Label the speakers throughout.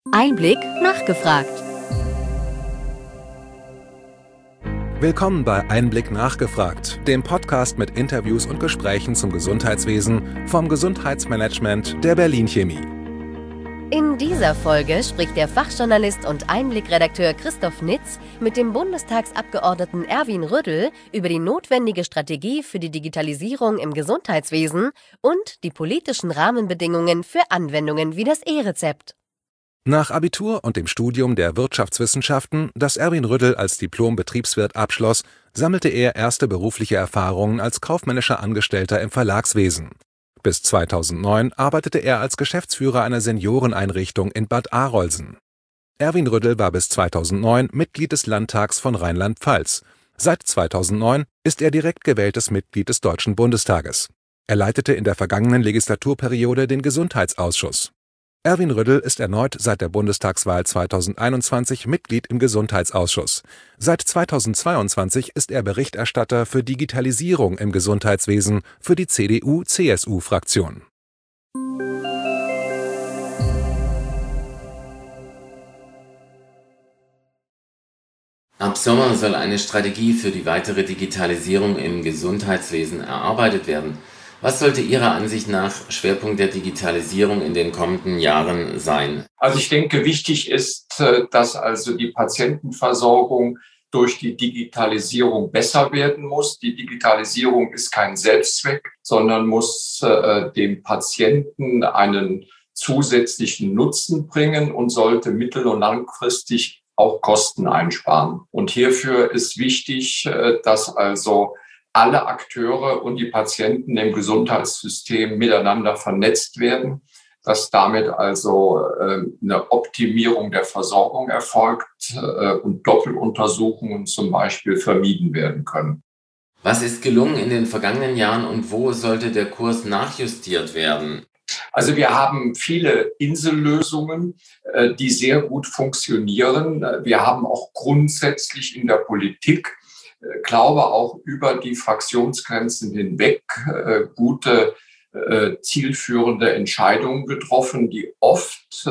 Speaker 1: Einblick nachgefragt.
Speaker 2: Willkommen bei Einblick nachgefragt, dem Podcast mit Interviews und Gesprächen zum Gesundheitswesen vom Gesundheitsmanagement der Berlin Chemie.
Speaker 1: In dieser Folge spricht der Fachjournalist und Einblick-Redakteur Christoph Nitz mit dem Bundestagsabgeordneten Erwin Rüddel über die notwendige Strategie für die Digitalisierung im Gesundheitswesen und die politischen Rahmenbedingungen für Anwendungen wie das E-Rezept.
Speaker 2: Nach Abitur und dem Studium der Wirtschaftswissenschaften, das Erwin Rüddel als Diplom-Betriebswirt abschloss, sammelte er erste berufliche Erfahrungen als kaufmännischer Angestellter im Verlagswesen. Bis 2009 arbeitete er als Geschäftsführer einer Senioreneinrichtung in Bad Arolsen. Erwin Rüddel war bis 2009 Mitglied des Landtags von Rheinland-Pfalz. Seit 2009 ist er direkt gewähltes Mitglied des Deutschen Bundestages. Er leitete in der vergangenen Legislaturperiode den Gesundheitsausschuss. Erwin Rüddel ist erneut seit der Bundestagswahl 2021 Mitglied im Gesundheitsausschuss. Seit 2022 ist er Berichterstatter für Digitalisierung im Gesundheitswesen für die CDU-CSU-Fraktion.
Speaker 3: Ab Sommer soll eine Strategie für die weitere Digitalisierung im Gesundheitswesen erarbeitet werden. Was sollte Ihrer Ansicht nach Schwerpunkt der Digitalisierung in den kommenden Jahren sein?
Speaker 4: Also ich denke, wichtig ist, dass also die Patientenversorgung durch die Digitalisierung besser werden muss. Die Digitalisierung ist kein Selbstzweck, sondern muss dem Patienten einen zusätzlichen Nutzen bringen und sollte mittel- und langfristig auch Kosten einsparen. Und hierfür ist wichtig, dass also alle Akteure und die Patienten im Gesundheitssystem miteinander vernetzt werden, dass damit also eine Optimierung der Versorgung erfolgt und Doppeluntersuchungen zum Beispiel vermieden werden können.
Speaker 3: Was ist gelungen in den vergangenen Jahren und wo sollte der Kurs nachjustiert werden?
Speaker 4: Also wir haben viele Insellösungen, die sehr gut funktionieren. Wir haben auch grundsätzlich in der Politik, glaube auch über die Fraktionsgrenzen hinweg gute, zielführende Entscheidungen getroffen, die oft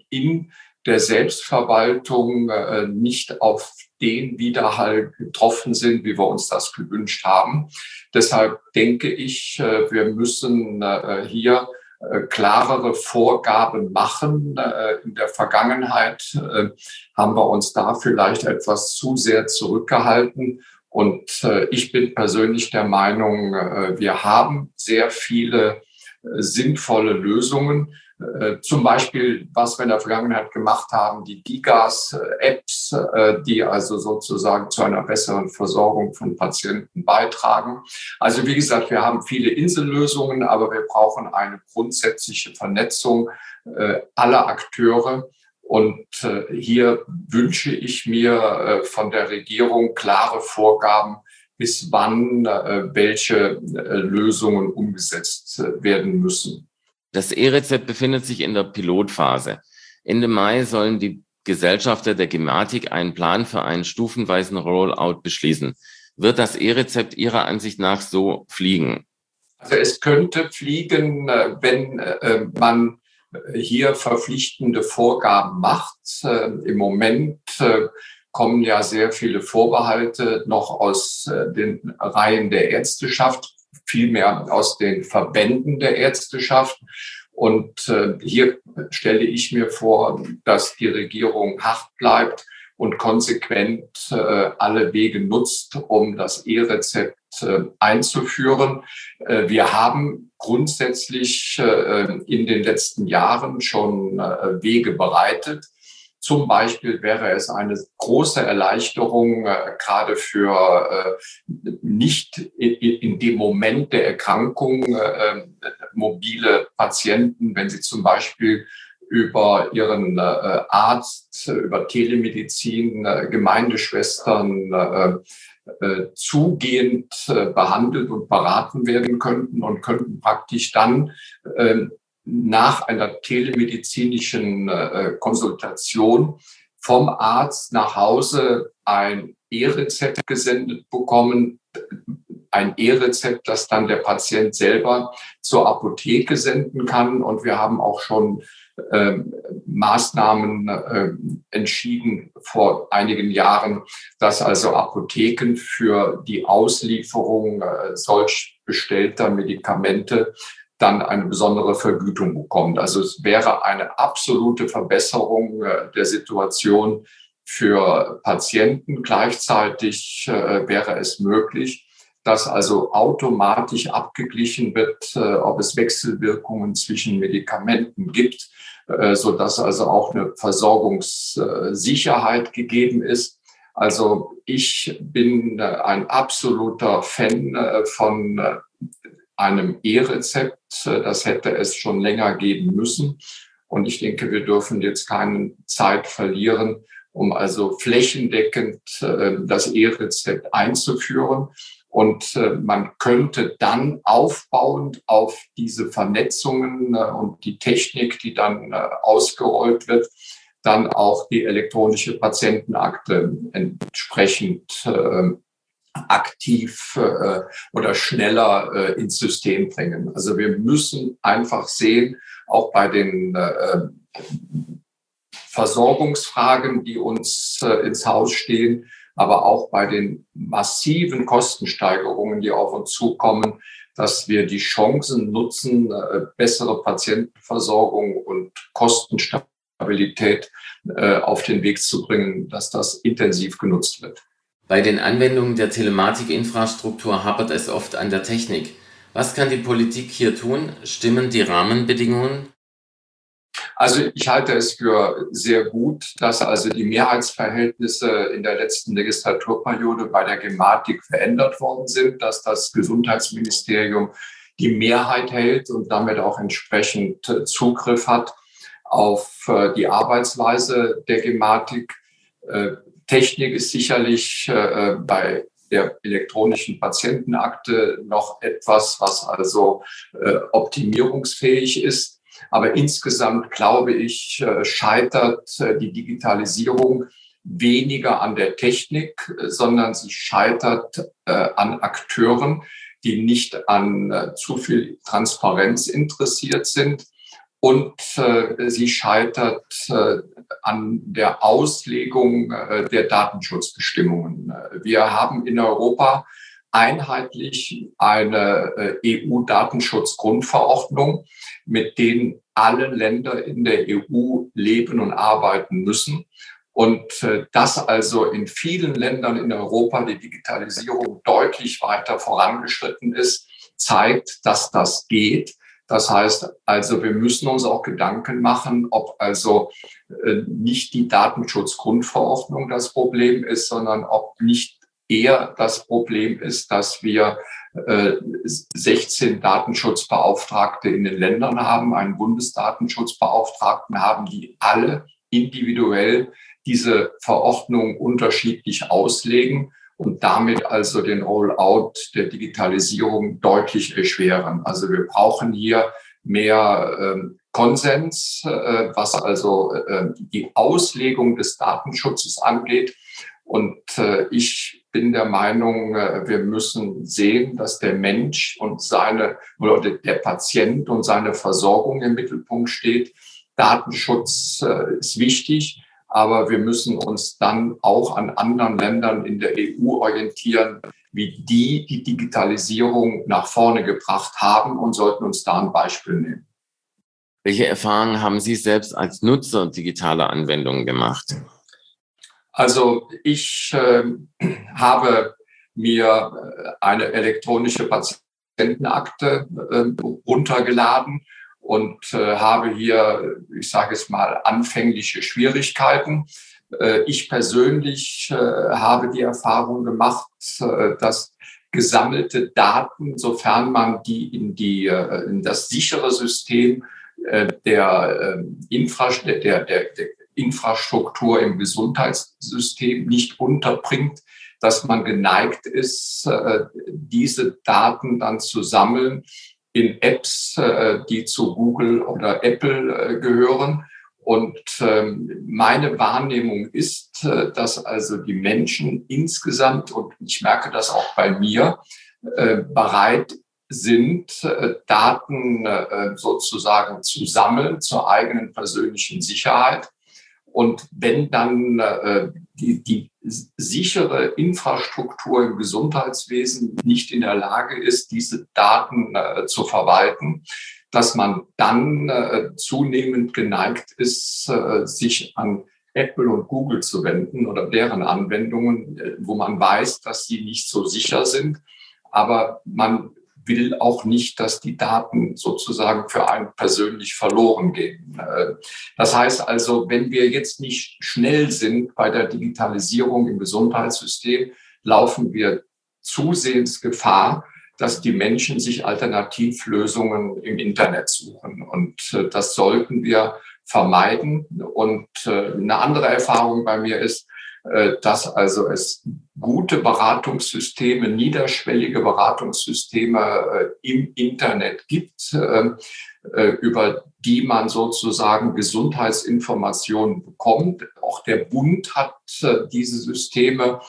Speaker 4: in der Selbstverwaltung nicht auf den Widerhall getroffen sind, wie wir uns das gewünscht haben. Deshalb denke ich, wir müssen hier klarere Vorgaben machen. In der Vergangenheit haben wir uns da vielleicht etwas zu sehr zurückgehalten. Und ich bin persönlich der Meinung, wir haben sehr viele sinnvolle Lösungen. Zum Beispiel, was wir in der Vergangenheit gemacht haben, die DIGAS-Apps, die also sozusagen zu einer besseren Versorgung von Patienten beitragen. Also wie gesagt, wir haben viele Insellösungen, aber wir brauchen eine grundsätzliche Vernetzung aller Akteure. Und hier wünsche ich mir von der Regierung klare Vorgaben, bis wann welche Lösungen umgesetzt werden müssen.
Speaker 3: Das E-Rezept befindet sich in der Pilotphase. Ende Mai sollen die Gesellschafter der Gematik einen Plan für einen stufenweisen Rollout beschließen. Wird das E-Rezept Ihrer Ansicht nach so fliegen?
Speaker 4: Also es könnte fliegen, wenn man hier verpflichtende Vorgaben macht. Im Moment kommen ja sehr viele Vorbehalte noch aus den Reihen der Ärzteschaft, vielmehr aus den Verbänden der Ärzteschaft. Und hier stelle ich mir vor, dass die Regierung hart bleibt und konsequent alle Wege nutzt, um das E-Rezept einzuführen. Wir haben grundsätzlich in den letzten Jahren schon Wege bereitet. Zum Beispiel wäre es eine große Erleichterung, gerade für nicht in dem Moment der Erkrankung mobile Patienten, wenn sie zum Beispiel über ihren Arzt, über Telemedizin, Gemeindeschwestern zugehend behandelt und beraten werden könnten und könnten praktisch dann nach einer telemedizinischen Konsultation vom Arzt nach Hause ein E-Rezept gesendet bekommen, ein E-Rezept, das dann der Patient selber zur Apotheke senden kann. Und wir haben auch schon Maßnahmen entschieden vor einigen Jahren, dass also Apotheken für die Auslieferung solch bestellter Medikamente dann eine besondere Vergütung bekommt. Also es wäre eine absolute Verbesserung der Situation für Patienten. Gleichzeitig wäre es möglich, dass also automatisch abgeglichen wird, ob es Wechselwirkungen zwischen Medikamenten gibt, sodass also auch eine Versorgungssicherheit gegeben ist. Also ich bin ein absoluter Fan von einem E-Rezept. Das hätte es schon länger geben müssen. Und ich denke, wir dürfen jetzt keine Zeit verlieren, um also flächendeckend das E-Rezept einzuführen. Und man könnte dann aufbauend auf diese Vernetzungen und die Technik, die dann ausgerollt wird, dann auch die elektronische Patientenakte entsprechend aktiv oder schneller ins System bringen. Also wir müssen einfach sehen, auch bei den Versorgungsfragen, die uns ins Haus stehen, aber auch bei den massiven Kostensteigerungen, die auf uns zukommen, dass wir die Chancen nutzen, bessere Patientenversorgung und Kostenstabilität auf den Weg zu bringen, dass das intensiv genutzt wird.
Speaker 3: Bei den Anwendungen der Telematikinfrastruktur hapert es oft an der Technik. Was kann die Politik hier tun? Stimmen die Rahmenbedingungen?
Speaker 4: Also ich halte es für sehr gut, dass also die Mehrheitsverhältnisse in der letzten Legislaturperiode bei der Gematik verändert worden sind, dass das Gesundheitsministerium die Mehrheit hält und damit auch entsprechend Zugriff hat auf die Arbeitsweise der Gematik. Technik ist sicherlich bei der elektronischen Patientenakte noch etwas, was also optimierungsfähig ist. Aber insgesamt, glaube ich, scheitert die Digitalisierung weniger an der Technik, sondern sie scheitert an Akteuren, die nicht an zu viel Transparenz interessiert sind. Und sie scheitert an der Auslegung der Datenschutzbestimmungen. Wir haben in Europa einheitlich eine EU-Datenschutzgrundverordnung, mit denen alle Länder in der EU leben und arbeiten müssen. Und dass also in vielen Ländern in Europa die Digitalisierung deutlich weiter vorangeschritten ist, zeigt, dass das geht. Das heißt also, wir müssen uns auch Gedanken machen, ob also nicht die Datenschutzgrundverordnung das Problem ist, sondern ob nicht eher das Problem ist, dass wir 16 Datenschutzbeauftragte in den Ländern haben, einen Bundesdatenschutzbeauftragten haben, die alle individuell diese Verordnung unterschiedlich auslegen und damit also den Rollout der Digitalisierung deutlich erschweren. Also wir brauchen hier mehr Konsens, was also die Auslegung des Datenschutzes angeht. Und ich bin der Meinung, wir müssen sehen, dass der Mensch und oder der Patient und seine Versorgung im Mittelpunkt steht. Datenschutz ist wichtig, aber wir müssen uns dann auch an anderen Ländern in der EU orientieren, wie die Digitalisierung nach vorne gebracht haben und sollten uns da ein Beispiel nehmen.
Speaker 3: Welche Erfahrungen haben Sie selbst als Nutzer digitaler Anwendungen gemacht?
Speaker 4: Also ich habe mir eine elektronische Patientenakte runtergeladen und habe hier, ich sage es mal, anfängliche Schwierigkeiten. Ich persönlich habe die Erfahrung gemacht, dass gesammelte Daten, sofern man die in das sichere System der Infrastruktur im Gesundheitssystem nicht unterbringt, dass man geneigt ist, diese Daten dann zu sammeln in Apps, die zu Google oder Apple gehören. Und meine Wahrnehmung ist, dass also die Menschen insgesamt, und ich merke das auch bei mir, bereit sind, Daten sozusagen zu sammeln zur eigenen persönlichen Sicherheit. Und wenn dann die sichere Infrastruktur im Gesundheitswesen nicht in der Lage ist, diese Daten zu verwalten, dass man dann zunehmend geneigt ist, sich an Apple und Google zu wenden oder deren Anwendungen, wo man weiß, dass sie nicht so sicher sind. Aber man will auch nicht, dass die Daten sozusagen für einen persönlich verloren gehen. Das heißt also, wenn wir jetzt nicht schnell sind bei der Digitalisierung im Gesundheitssystem, laufen wir zusehends Gefahr, dass die Menschen sich Alternativlösungen im Internet suchen. Und das sollten wir vermeiden. Und eine andere Erfahrung bei mir ist, dass also es gute Beratungssysteme, niederschwellige Beratungssysteme im Internet gibt, über die man sozusagen Gesundheitsinformationen bekommt. Auch der Bund hat diese Systeme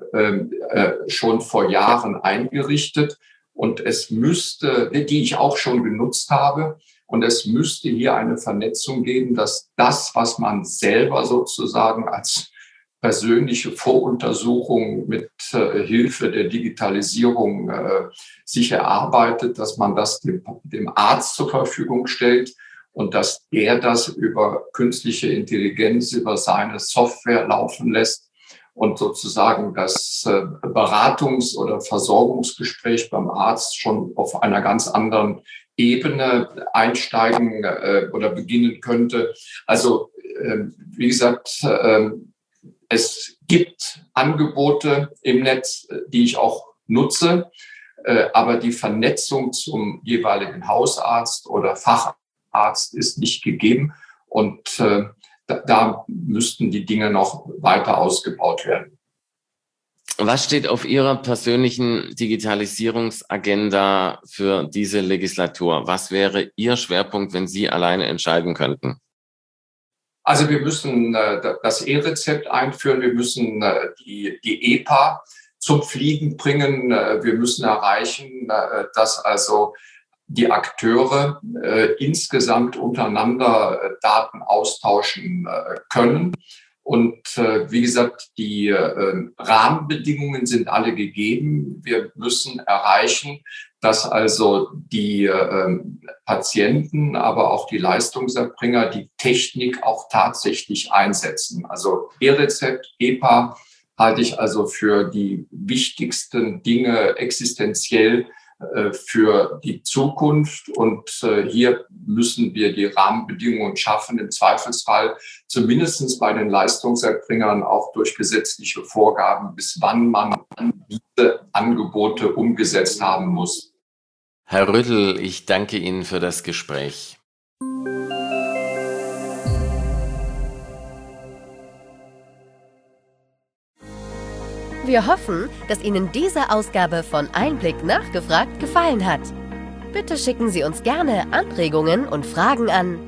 Speaker 4: schon vor Jahren eingerichtet und es müsste, die ich auch schon genutzt habe, und es müsste hier eine Vernetzung geben, dass das, was man selber sozusagen als persönliche Voruntersuchung mit Hilfe der Digitalisierung sich erarbeitet, dass man das dem Arzt zur Verfügung stellt und dass er das über künstliche Intelligenz, über seine Software laufen lässt und sozusagen das Beratungs- oder Versorgungsgespräch beim Arzt schon auf einer ganz anderen Ebene einsteigen oder beginnen könnte. Also wie gesagt, es gibt Angebote im Netz, die ich auch nutze, aber die Vernetzung zum jeweiligen Hausarzt oder Facharzt ist nicht gegeben und da müssten die Dinge noch weiter ausgebaut werden.
Speaker 3: Was steht auf Ihrer persönlichen Digitalisierungsagenda für diese Legislatur? Was wäre Ihr Schwerpunkt, wenn Sie alleine entscheiden könnten?
Speaker 4: Also wir müssen das E-Rezept einführen, wir müssen die EPA zum Fliegen bringen, wir müssen erreichen, dass also die Akteure insgesamt untereinander Daten austauschen können. Und wie gesagt, die Rahmenbedingungen sind alle gegeben. Wir müssen erreichen, dass also die Patienten, aber auch die Leistungserbringer die Technik auch tatsächlich einsetzen. Also E-Rezept, EPA halte ich also für die wichtigsten Dinge existenziell für die Zukunft. Und hier müssen wir die Rahmenbedingungen schaffen, im Zweifelsfall zumindest bei den Leistungserbringern auch durch gesetzliche Vorgaben, bis wann man diese Angebote umgesetzt haben muss.
Speaker 3: Herr Rüttel, ich danke Ihnen für das Gespräch.
Speaker 1: Wir hoffen, dass Ihnen diese Ausgabe von Einblick nachgefragt gefallen hat. Bitte schicken Sie uns gerne Anregungen und Fragen an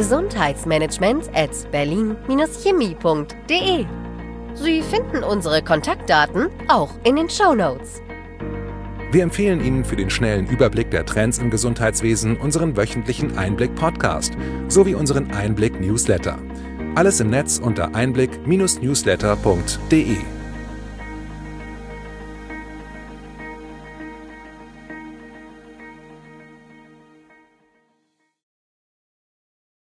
Speaker 1: gesundheitsmanagement@berlin-chemie.de. Sie finden unsere Kontaktdaten auch in den Shownotes.
Speaker 2: Wir empfehlen Ihnen für den schnellen Überblick der Trends im Gesundheitswesen unseren wöchentlichen Einblick-Podcast sowie unseren Einblick-Newsletter. Alles im Netz unter einblick-newsletter.de.